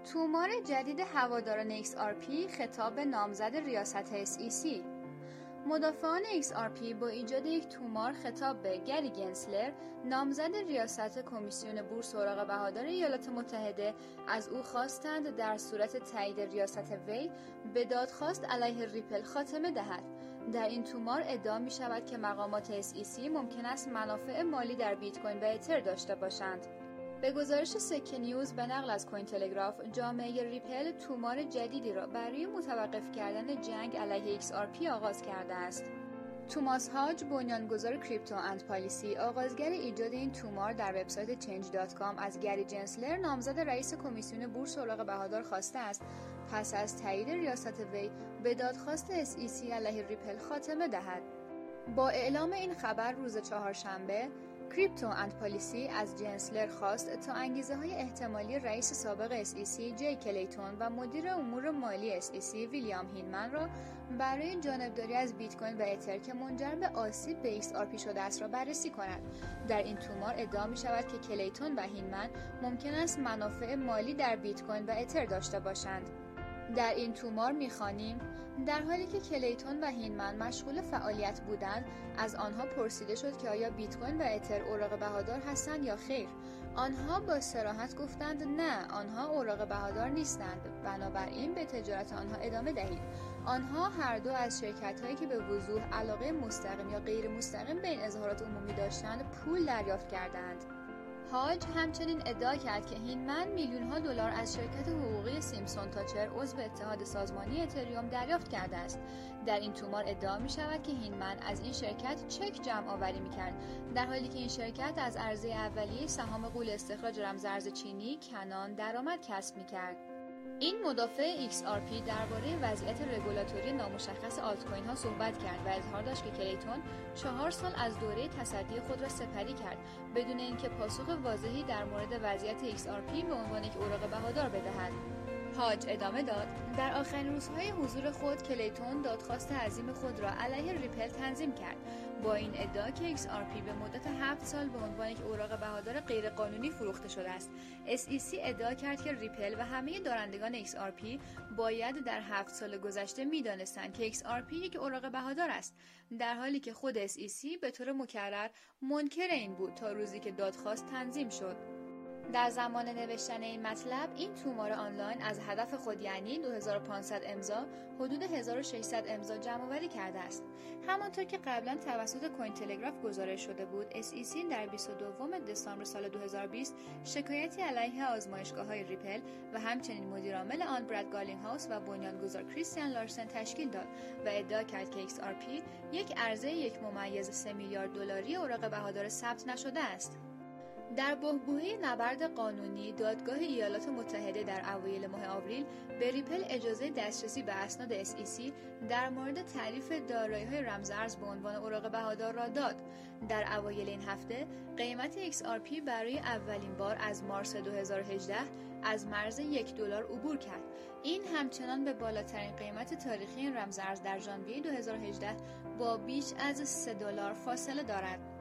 تومار جدید هواداران XRP خطاب به نامزد ریاست SEC. مدافعان XRP با ایجاد یک تومار خطاب به گری گنسلر، نامزد ریاست کمیسیون بورس اوراق بهادار ایالات متحده، از او خواستند در صورت تایید ریاست وی به دادخواست علیه ریپل خاتمه دهد. در این تومار ادعا می شود که مقامات SEC ممکن است منافع مالی در بیت کوین و اتر داشته باشند. به گزارش سکه نیوز به نقل از کوین تلگراف، جامعه ریپل تومار جدیدی را برای متوقف کردن جنگ علیه XRP آغاز کرده است. توماس هاج، بنیانگذار کریپتو اند پالیسی، آغازگر ایجاد این تومار، در وبسایت change.com از گری جنسلر، نامزد رئیس کمیسیون بورس اوراق بهادار، خواسته است پس از تایید ریاست وی به دادخواست SEC علیه ریپل خاتمه دهد. با اعلام این خبر روز چهارشنبه، کریپتو اند پالیسی از جنسلر خواست تا انگیزه‌های احتمالی رئیس سابق SEC جی کلیتون و مدیر امور مالی SEC ویلیام هینمن را برای جانبداری از بیت کوین و اتر که منجر به آسیب به XRP شده است را بررسی کند. در این تومار ادعا می شود که کلیتون و هینمن ممکن است منافع مالی در بیت کوین و اتر داشته باشند. در این تومار می‌خوانیم: در حالی که کلیتون و هینمن مشغول فعالیت بودند، از آنها پرسیده شد که آیا بیت کوین و اتر اوراق بهادار هستند یا خیر. آنها با صراحت گفتند نه، آنها اوراق بهادار نیستند، بنابراین به تجارت آنها ادامه دهید. آنها هر دو از شرکت‌هایی که به وضوح علاقه مستقیم یا غیر مستقیم به این اظهارات عمومی داشتند پول دریافت کردند. هاج همچنین ادعا کرد که هینمن میلیون‌ها دلار از شرکت حقوقی سیمپسون تاچر عضو اتحاد سازمانی اتریوم دریافت کرده است. در این تومار ادعا می شود که هینمن از این شرکت چک جمع آوری می کرد، در حالی که این شرکت از عرضه اولیه سهام غول استخراج رمزارز چینی کنان درآمد کسب می کرد. این مدافع XRP درباره وضعیت رگولاتوری نامشخص آلت کوین ها صحبت کرد و اظهار داشت که کلیتون 4 سال از دوره تصدی خود را سپری کرد بدون اینکه پاسخ واضحی در مورد وضعیت XRP به عنوان یک اوراق بهادار بدهد. هاج ادامه داد: در آخرین روزهای حضور خود، کلیتون دادخواست عظیم خود را علیه ریپل تنظیم کرد، با این ادعا که XRP به مدت 7 سال به عنوان یک اوراق بهادار غیرقانونی فروخته شده است. SEC ادعا کرد که ریپل و همه دارندگان XRP باید در 7 سال گذشته می‌دانستند که XRP یک اوراق بهادار است، در حالی که خود SEC به طور مکرر منکر این بود تا روزی که دادخواست تنظیم شد. در زمان نوشتن این مطلب، این تومار آنلاین از هدف خود، یعنی 2500 امضا، حدود 1600 امضا جمع‌آوری کرده است. همانطور که قبلا توسط کوین تلگراف گزارش شده بود، SEC در 22 دسامبر سال 2020 شکایتی علیه آزمایشگاه‌های ریپل و همچنین مدیرعامل آن براد گالینگهاوس و بنیانگذار کریستیان لارسن تشکیل داد و ادعا کرد که XRP یک عرضه 1.3 میلیارد دلاری اوراق بهادار ثبت نشده است. در بحبوحه نبرد قانونی، دادگاه ایالات متحده در اوایل ماه آوریل به ریپل اجازه دسترسی به اسناد SEC در مورد تعریف دارایی‌های رمزارز به عنوان اوراق بهادار را داد. در اوایل این هفته، قیمت XRP برای اولین بار از مارس 2018 از مرز $1 عبور کرد. این همچنان به بالاترین قیمت تاریخی این رمزارز در ژانویه 2018 با بیش از $3 فاصله دارد.